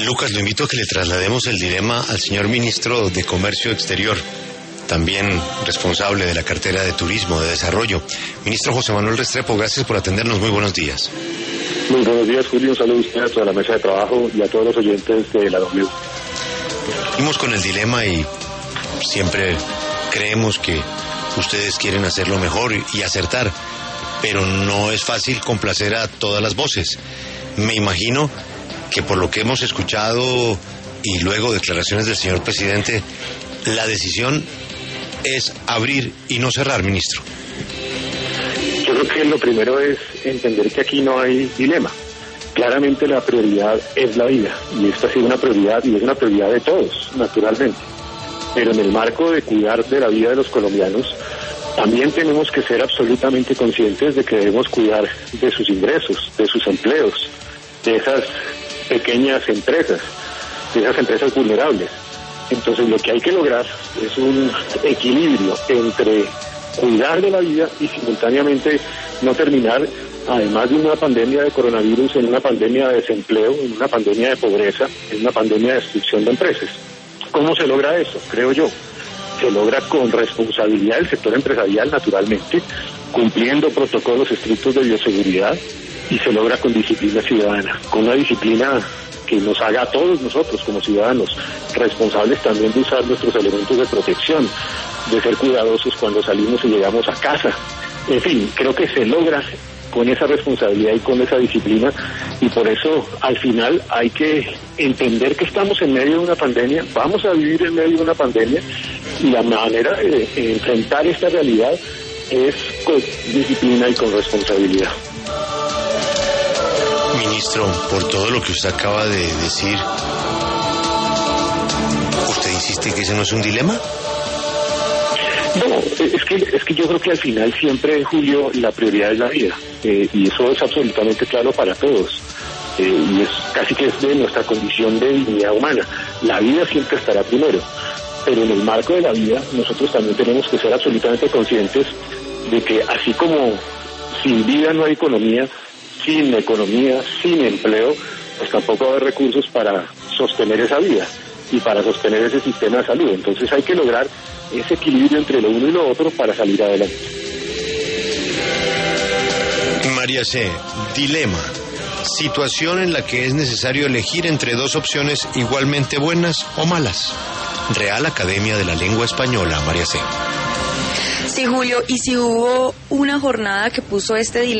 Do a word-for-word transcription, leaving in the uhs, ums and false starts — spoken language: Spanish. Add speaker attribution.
Speaker 1: Lucas, lo invito a que le traslademos el dilema al señor ministro de Comercio Exterior, también responsable de la cartera de Turismo, de Desarrollo. Ministro José Manuel Restrepo, gracias por atendernos. Muy buenos días.
Speaker 2: Muy buenos días, Julio. Un saludo a usted, a toda la mesa de trabajo y a todos los oyentes de la W.
Speaker 1: Seguimos con el dilema y siempre creemos que ustedes quieren hacerlo mejor y acertar, pero no es fácil complacer a todas las voces. Me imagino que por lo que hemos escuchado y luego declaraciones del señor presidente, la decisión es abrir y no cerrar, ministro.
Speaker 2: Yo creo que lo primero es entender que aquí no hay dilema. Claramente la prioridad es la vida, y esta ha sido una prioridad, y es una prioridad de todos, naturalmente. Pero en el marco de cuidar de la vida de los colombianos, también tenemos que ser absolutamente conscientes de que debemos cuidar de sus ingresos, de sus empleos, de esas pequeñas empresas, de esas empresas vulnerables. Entonces lo que hay que lograr es un equilibrio entre cuidar de la vida y simultáneamente no terminar, además de una pandemia de coronavirus, en una pandemia de desempleo, en una pandemia de pobreza, en una pandemia de destrucción de empresas. ¿Cómo se logra eso? Creo yo. Se logra con responsabilidad del sector empresarial, naturalmente, cumpliendo protocolos estrictos de bioseguridad, y se logra con disciplina ciudadana, con una disciplina que nos haga a todos nosotros como ciudadanos responsables también de usar nuestros elementos de protección, de ser cuidadosos cuando salimos y llegamos a casa. En fin, creo que se logra con esa responsabilidad y con esa disciplina, y por eso al final hay que entender que estamos en medio de una pandemia, vamos a vivir en medio de una pandemia, y la manera de enfrentar esta realidad es con disciplina y con responsabilidad.
Speaker 1: Ministro, por todo lo que usted acaba de decir, ¿usted insiste que ese no es un dilema?
Speaker 2: No, es que es que yo creo que al final siempre, Julio, la prioridad es la vida, eh, y eso es absolutamente claro para todos, eh, y es casi que es de nuestra condición de dignidad humana. La vida siempre estará primero, pero en el marco de la vida nosotros también tenemos que ser absolutamente conscientes de que así como sin vida no hay economía, sin economía, sin empleo, pues tampoco va a haber recursos para sostener esa vida y para sostener ese sistema de salud. Entonces hay que lograr ese equilibrio entre lo uno y lo otro para salir adelante.
Speaker 1: María C., dilema. Situación en la que es necesario elegir entre dos opciones igualmente buenas o malas. Real Academia de la Lengua Española, María C.
Speaker 3: Sí, Julio, y si hubo una jornada que puso este dilema